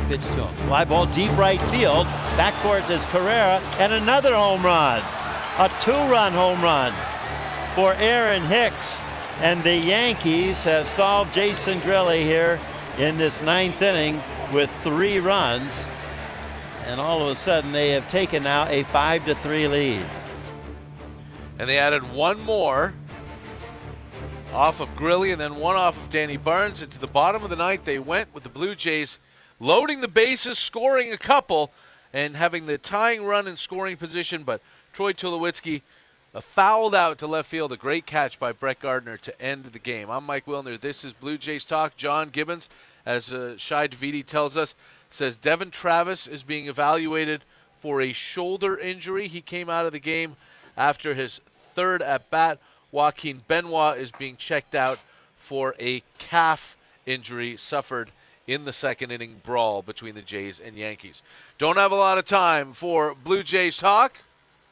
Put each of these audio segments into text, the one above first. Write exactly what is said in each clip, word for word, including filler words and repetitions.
pitch to him. Fly ball deep right field. Backcourt is Carrera, and another home run. A two-run home run for Aaron Hicks. And the Yankees have solved Jason Grilli here in this ninth inning with three runs. And all of a sudden they have taken now a five to three lead. And they added one more off of Grilli and then one off of Danny Barnes. And to the bottom of the ninth, they went with the Blue Jays loading the bases, scoring a couple, and having the tying run in scoring position. But Troy Tulowitzki uh, fouled out to left field. A great catch by Brett Gardner to end the game. I'm Mike Wilner. This is Blue Jays Talk. John Gibbons, as uh, Shai Davidi tells us, says Devon Travis is being evaluated for a shoulder injury. He came out of the game after his third at-bat. Joaquin Benoit is being checked out for a calf injury suffered in the second inning brawl between the Jays and Yankees. Don't have a lot of time for Blue Jays talk,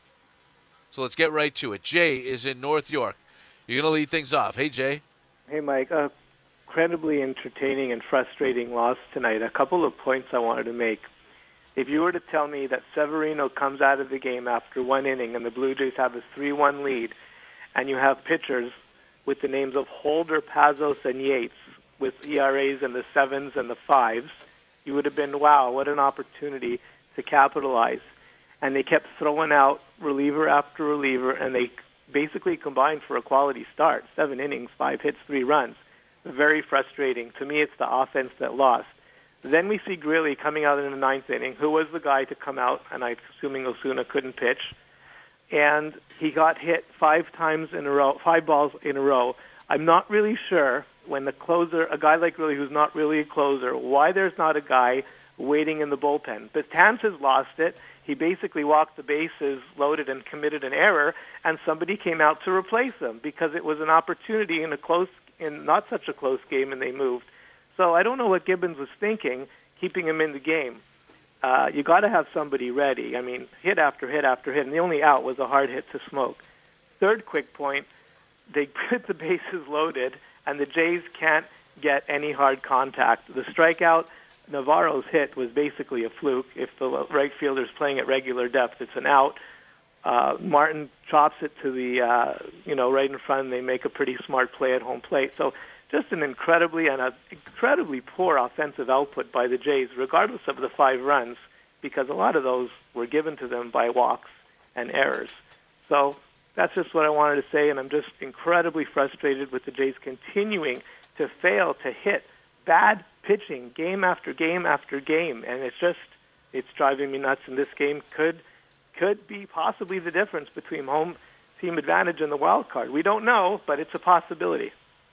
so let's get right to it. Jay is in North York. You're going to lead things off. Hey, Jay. Hey, Mike. Uh, incredibly entertaining and frustrating loss tonight. A couple of points I wanted to make. If you were to tell me that Severino comes out of the game after one inning and the Blue Jays have a three one lead, and you have pitchers with the names of Holder, Pazos, and Yates with E R As in the sevens and the fives, you would have been, wow, what an opportunity to capitalize. And they kept throwing out reliever after reliever, and they basically combined for a quality start. Seven innings, five hits, three runs. Very frustrating. To me, it's the offense that lost. Then we see Grilli coming out in the ninth inning, who was the guy to come out, and I'm assuming Osuna couldn't pitch. And he got hit five times in a row, five balls in a row. I'm not really sure when the closer, a guy like Grilli who's not really a closer, why there's not a guy waiting in the bullpen. Betances has lost it. He basically walked the bases, loaded, and committed an error, and somebody came out to replace him because it was an opportunity in a close, in not such a close game, and they moved. So I don't know what Gibbons was thinking, keeping him in the game. Uh, you got to have somebody ready. I mean, hit after hit after hit, and the only out was a hard hit to Smoke. Third quick point, they put the bases loaded, and the Jays can't get any hard contact. The strikeout, Navarro's hit, was basically a fluke. If the right fielder's playing at regular depth, it's an out. Uh, Martin chops it to the, uh, you know, right in front, and they make a pretty smart play at home plate. So just an incredibly and an incredibly poor offensive output by the Jays, regardless of the five runs, because a lot of those were given to them by walks and errors. So that's just what I wanted to say, and I'm just incredibly frustrated with the Jays continuing to fail to hit bad pitching game after game after game, and it's just, it's driving me nuts, and this game could could be possibly the difference between home team advantage and the wild card. We don't know, but it's a possibility.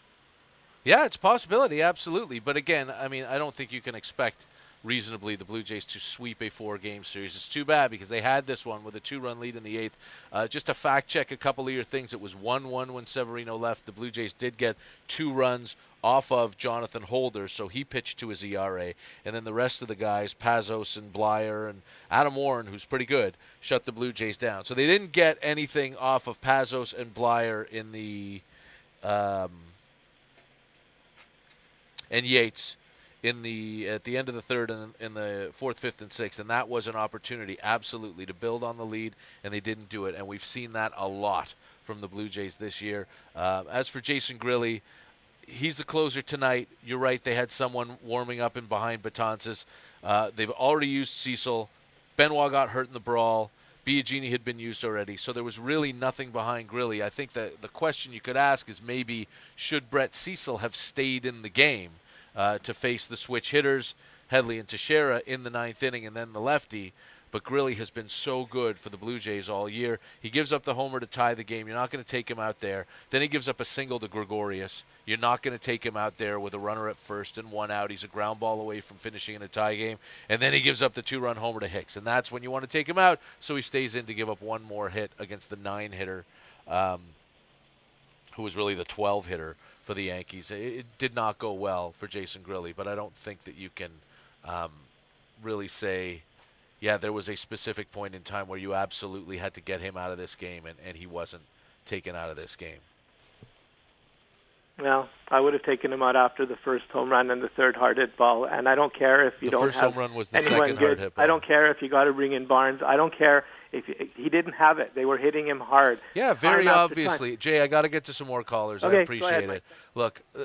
Yeah, it's a possibility, absolutely. But again, I mean, I don't think you can expect reasonably the Blue Jays to sweep a four-game series. It's too bad because they had this one with a two-run lead in the eighth. Uh, just to fact-check a couple of your things, it was one one when Severino left. The Blue Jays did get two runs off of Jonathan Holder, so he pitched to his E R A. And then the rest of the guys, Pazos and Blyer and Adam Warren, who's pretty good, shut the Blue Jays down. So they didn't get anything off of Pazos and Blyer in the um, and Yates in the at the end of the third and in the fourth, fifth, and sixth, and that was an opportunity, absolutely, to build on the lead, and they didn't do it, and we've seen that a lot from the Blue Jays this year. Uh, as for Jason Grilli, he's the closer tonight. You're right, they had someone warming up in behind Betances. Uh, they've already used Cecil. Benoit got hurt in the brawl. Biagini had been used already, so there was really nothing behind Grilli. I think that the question you could ask is maybe should Brett Cecil have stayed in the game uh, to face the switch hitters, Headley and Teixeira, in the ninth inning, and then the lefty. But Grilli has been so good for the Blue Jays all year. He gives up the homer to tie the game. You're not going to take him out there. Then he gives up a single to Gregorius. You're not going to take him out there with a runner at first and one out. He's a ground ball away from finishing in a tie game. And then he gives up the two-run homer to Hicks. And that's when you want to take him out, so he stays in to give up one more hit against the nine-hitter, um, who was really the twelve-hitter for the Yankees. It, it did not go well for Jason Grilli, but I don't think that you can um, really say, yeah, there was a specific point in time where you absolutely had to get him out of this game, and, and he wasn't taken out of this game. Well, I would have taken him out after the first home run and the third hard hit ball, and I don't care if you the don't first have home run was the anyone second good. hard hit ball. I don't care if you got to bring in Barnes. I don't care if he didn't have it. They were hitting him hard. Yeah, very Time after obviously. time. Jay, I got to get to some more callers. Okay, I go appreciate ahead, it. Mike. Look, uh,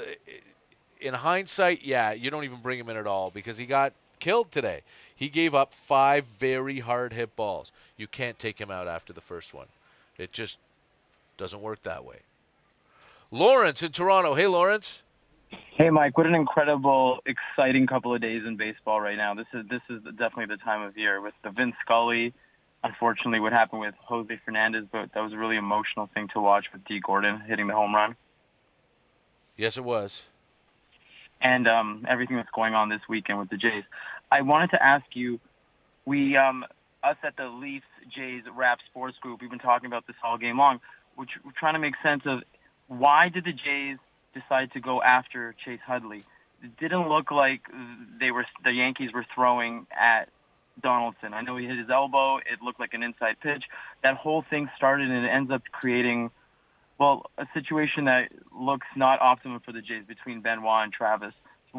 in hindsight, yeah, you don't even bring him in at all because he got killed today. He gave up five very hard hit balls. You can't take him out after the first one. It just doesn't work that way. Lawrence in Toronto. Hey, Lawrence. Hey, Mike. What an incredible, exciting couple of days in baseball right now. This is this is definitely the time of year with the Vince Scully. Unfortunately, what happened with Jose Fernandez, but that was a really emotional thing to watch with Dee Gordon hitting the home run. Yes, it was. And um, everything that's going on this weekend with the Jays. I wanted to ask you, we, um, us at the Leafs Jays Rap Sports Group, we've been talking about this all game long. We're, tr- we're trying to make sense of why did the Jays decide to go after Chase Headley? It didn't look like they were the Yankees were throwing at Donaldson. I know he hit his elbow. It looked like an inside pitch. That whole thing started and it ends up creating, well, a situation that looks not optimum for the Jays between Benoit and Travis.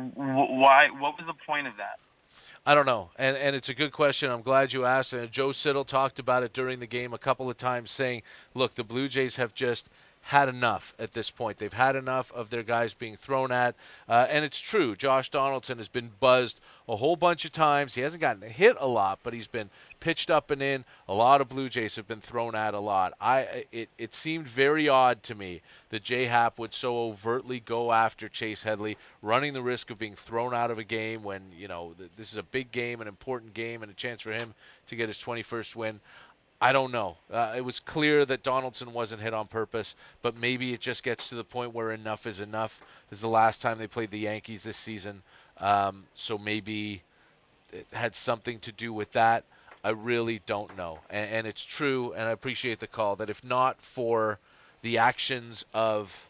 Why? What was the point of that? I don't know, and and it's a good question. I'm glad you asked. And Joe Siddall talked about it during the game a couple of times, saying, look, the Blue Jays have just had enough at this point. They've had enough of their guys being thrown at. Uh, and it's true. Josh Donaldson has been buzzed a whole bunch of times. He hasn't gotten hit a lot, but he's been pitched up and in. A lot of Blue Jays have been thrown at a lot. I It, it seemed very odd to me that J-Happ would so overtly go after Chase Headley, running the risk of being thrown out of a game when, you know, this is a big game, an important game, and a chance for him to get his twenty-first win. I don't know. Uh, it was clear that Donaldson wasn't hit on purpose, but maybe it just gets to the point where enough is enough. This is the last time they played the Yankees this season, um, so maybe it had something to do with that. I really don't know. And, and it's true, and I appreciate the call, that if not for the actions of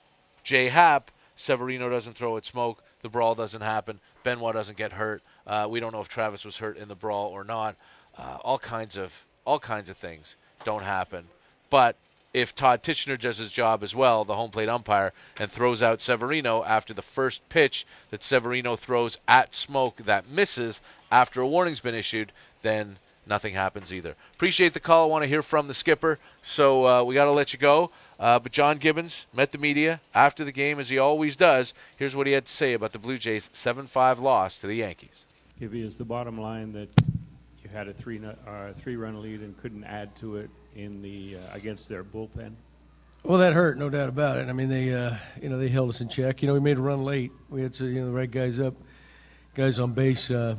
J-Happ, Severino doesn't throw at Smoke, the brawl doesn't happen, Benoit doesn't get hurt. Uh, we don't know if Travis was hurt in the brawl or not. Uh, all kinds of All kinds of things don't happen. But if Todd Tichenor does his job as well, the home plate umpire, and throws out Severino after the first pitch that Severino throws at Smoke that misses after a warning's been issued, then nothing happens either. Appreciate the call. I want to hear from the skipper, so uh, we got to let you go. Uh, but John Gibbons met the media after the game, as he always does. Here's what he had to say about the Blue Jays' seven five loss to the Yankees. Gibby, is the bottom line that you had a three uh, three run lead and couldn't add to it in the uh, against their bullpen? Well, that hurt, no doubt about it. I mean, they uh, you know they held us in check. You know, we made a run late. We had to, you know the right guys up, guys on base. Uh,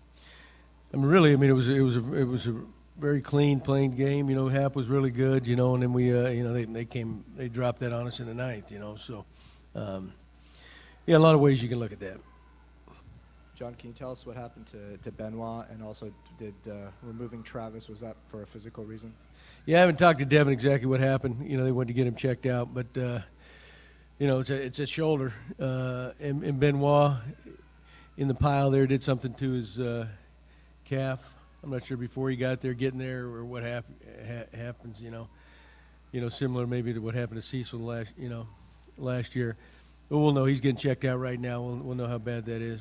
I mean, really, I mean it was it was a, it was a very clean, plain game. You know, Happ was really good. You know, and then we uh, you know they they came they dropped that on us in the ninth. You know, so um, yeah, a lot of ways you can look at that. John, can you tell us what happened to, to Benoit, and also did uh, removing Travis, was that for a physical reason? Yeah, I haven't talked to Devin exactly what happened. You know, they wanted to get him checked out, but uh, you know, it's a it's a shoulder. Uh, and, and Benoit in the pile there did something to his uh, calf. I'm not sure before he got there, getting there, or what hap- ha- happens. You know, you know, similar maybe to what happened to Cecil last you know last year. But we'll know he's getting checked out right now. We'll we'll know how bad that is.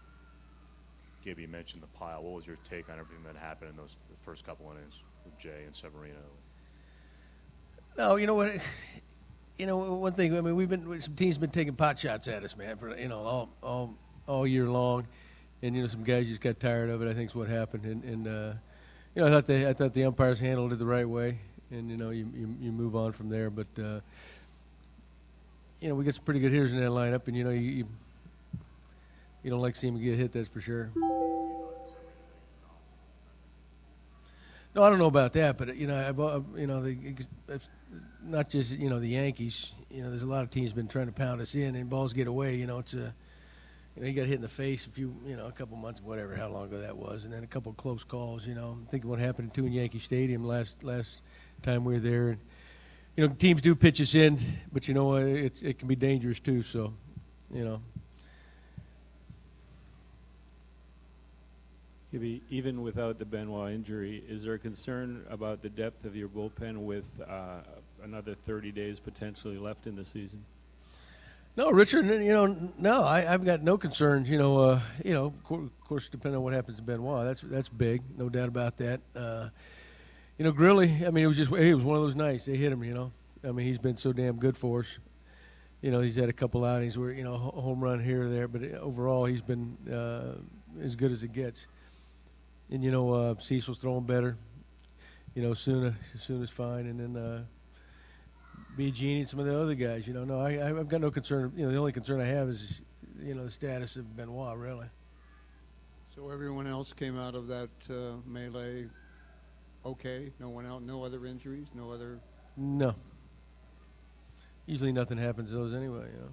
Gibby, you mentioned the pile. What was your take on everything that happened in those the first couple innings with Jay and Severino? No, you know what? You know one thing. I mean, we've been some teams been taking pot shots at us, man, for you know all all all year long, and you know some guys just got tired of it. I think is what happened, and, and uh, you know I thought they I thought the umpires handled it the right way, and you know you you, you move on from there. But uh, you know we got some pretty good hitters in that lineup, and you know you. you You don't like seeing him get hit, that's for sure. No, I don't know about that, but you know, I've, uh, you know, the, it's not just you know the Yankees. You know, there's a lot of teams been trying to pound us in, and balls get away. You know, it's a, you know, he got hit in the face a few, you know, a couple months, whatever, how long ago that was, and then a couple of close calls. You know, I'm thinking what happened to in Yankee Stadium last last time we were there, and you know, teams do pitch us in, but you know what, it's it can be dangerous too. So, you know. Even without the Benoit injury, is there a concern about the depth of your bullpen with uh, another thirty days potentially left in the season? No, Richard, you know, no, I, I've got no concerns. You know, uh, you know, of course, depending on what happens to Benoit, that's that's big, no doubt about that. Uh, you know, Grilly, I mean, it was just it was one of those nights. They hit him, you know. I mean, he's been so damn good for us. You know, he's had a couple outings where, you know, a home run here or there, but overall he's been uh, as good as it gets. And, you know, uh, Cecil's throwing better. You know, Suna, Suna's fine. And then uh, B. Genie and some of the other guys, you know. No, I, I've got no concern. You know, the only concern I have is, you know, the status of Benoit, really. So everyone else came out of that uh, melee okay? No one else, no other injuries, no other? No. Usually nothing happens to those anyway, you know.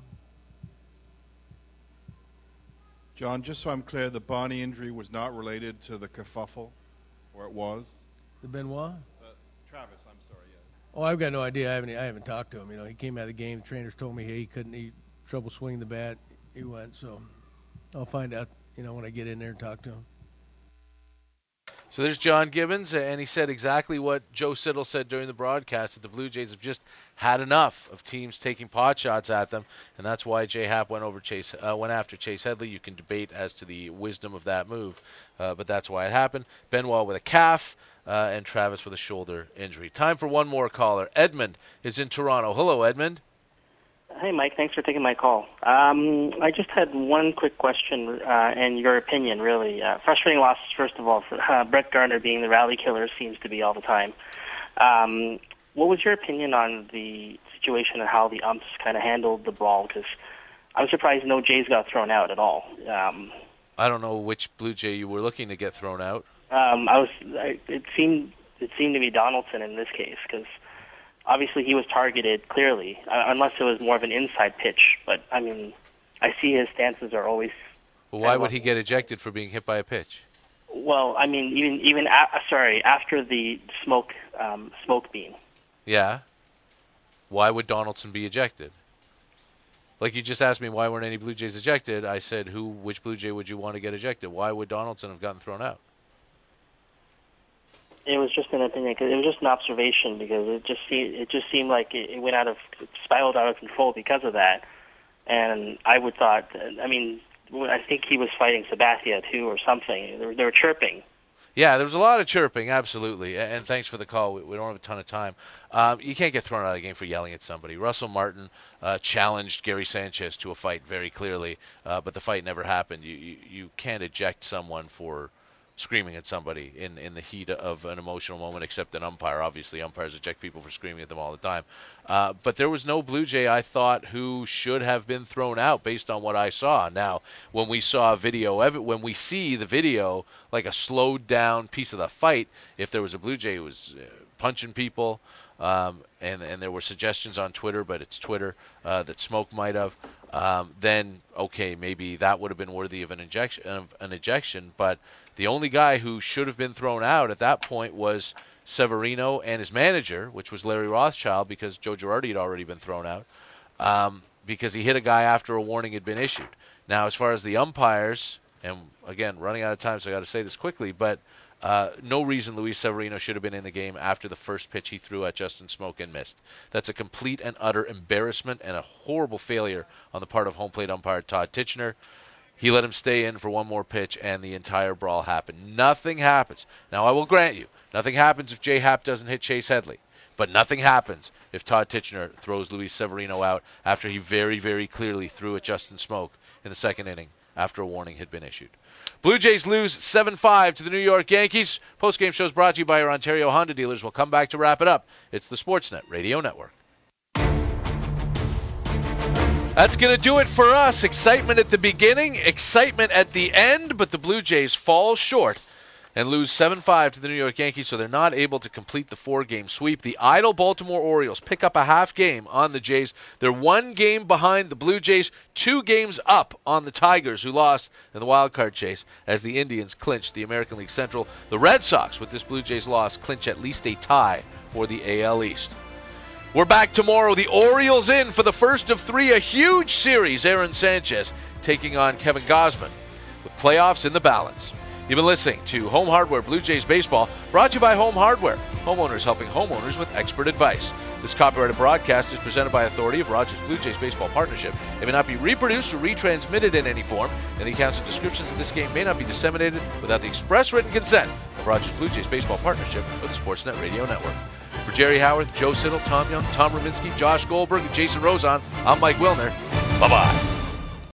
John, just so I'm clear, the Barney injury was not related to the kerfuffle, or it was? The Benoit? Uh, Travis, I'm sorry, yeah. Oh, I've got no idea. I haven't I haven't talked to him. You know, he came out of the game. The trainers told me he couldn't, he trouble swinging the bat. He went, so I'll find out, you know, when I get in there and talk to him. So there's John Gibbons, and he said exactly what Joe Siddall said during the broadcast, that the Blue Jays have just had enough of teams taking pot shots at them, and that's why J Happ went over Chase, uh, went after Chase Headley. You can debate as to the wisdom of that move, uh, but that's why it happened. Benoit with a calf, uh, and Travis with a shoulder injury. Time for one more caller. Edmund is in Toronto. Hello, Edmund. Hey, Mike. Thanks for taking my call. Um, I just had one quick question uh, and your opinion, really. Uh, frustrating losses, first of all. For, uh, Brett Gardner being the rally killer seems to be all the time. Um, what was your opinion on the situation and how the umps kind of handled the brawl? Because I'm surprised no Jays got thrown out at all. Um, I don't know which Blue Jay you were looking to get thrown out. Um, I was. I, it seemed it seemed to be Donaldson in this case, because obviously he was targeted clearly, uh, unless it was more of an inside pitch. But I mean, I see his stances are always. Well, why would he get ejected for being hit by a pitch? Well, I mean, even even a- sorry after the smoke um, smoke beam. Yeah. Why would Donaldson be ejected? Like you just asked me why weren't any Blue Jays ejected. I said, who, which Blue Jay would you want to get ejected? Why would Donaldson have gotten thrown out? It was just an opinion. Cause it was just an observation because it just seemed it just seemed like it, it went out of it spiraled out of control because of that. And I would thought, I mean, I think he was fighting Sabathia too or something. They were, they were chirping. Yeah, there was a lot of chirping, absolutely. And, and thanks for the call. We, we don't have a ton of time. Um, you can't get thrown out of the game for yelling at somebody. Russell Martin uh, challenged Gary Sanchez to a fight very clearly, uh, but the fight never happened. You, you you can't eject someone for screaming at somebody in, in the heat of an emotional moment, except an umpire. Obviously, umpires eject people for screaming at them all the time. Uh, but there was no Blue Jay, I thought, who should have been thrown out based on what I saw. Now, when we saw video, when we see the video, like a slowed down piece of the fight, if there was a Blue Jay who was punching people, um, and, and there were suggestions on Twitter, but it's Twitter, uh, that Smoke might have, um, then, okay, maybe that would have been worthy of an ejection, of an ejection, but the only guy who should have been thrown out at that point was Severino and his manager, which was Larry Rothschild, because Joe Girardi had already been thrown out, um, because he hit a guy after a warning had been issued. Now, as far as the umpires, and again, running out of time, so I got to say this quickly, but uh, no reason Luis Severino should have been in the game after the first pitch he threw at Justin Smoke and missed. That's a complete and utter embarrassment and a horrible failure on the part of home plate umpire Todd Tichenor. He let him stay in for one more pitch, and the entire brawl happened. Nothing happens. Now, I will grant you, nothing happens if J Happ doesn't hit Chase Headley. But nothing happens if Todd Tichenor throws Luis Severino out after he very, very clearly threw at Justin Smoke in the second inning after a warning had been issued. Blue Jays lose seven five to the New York Yankees. Post-game show is brought to you by our Ontario Honda dealers. We'll come back to wrap it up. It's the Sportsnet Radio Network. That's going to do it for us. Excitement at the beginning, excitement at the end, but the Blue Jays fall short and lose seven five to the New York Yankees, so they're not able to complete the four-game sweep. The idle Baltimore Orioles pick up a half game on the Jays. They're one game behind the Blue Jays, two games up on the Tigers, who lost in the wild card chase as the Indians clinched the American League Central. The Red Sox, with this Blue Jays loss, clinch at least a tie for the A L East. We're back tomorrow. The Orioles in for the first of three, a huge series. Aaron Sanchez taking on Kevin Gausman with playoffs in the balance. You've been listening to Home Hardware Blue Jays Baseball, brought to you by Home Hardware, homeowners helping homeowners with expert advice. This copyrighted broadcast is presented by authority of Rogers Blue Jays Baseball Partnership. It may not be reproduced or retransmitted in any form, and the accounts and descriptions of this game may not be disseminated without the express written consent of Rogers Blue Jays Baseball Partnership or the Sportsnet Radio Network. For Jerry Howarth, Joe Siddall, Tom Young, Tom Rominski, Josh Goldberg, and Jason Rozon, I'm Mike Wilner. Bye-bye.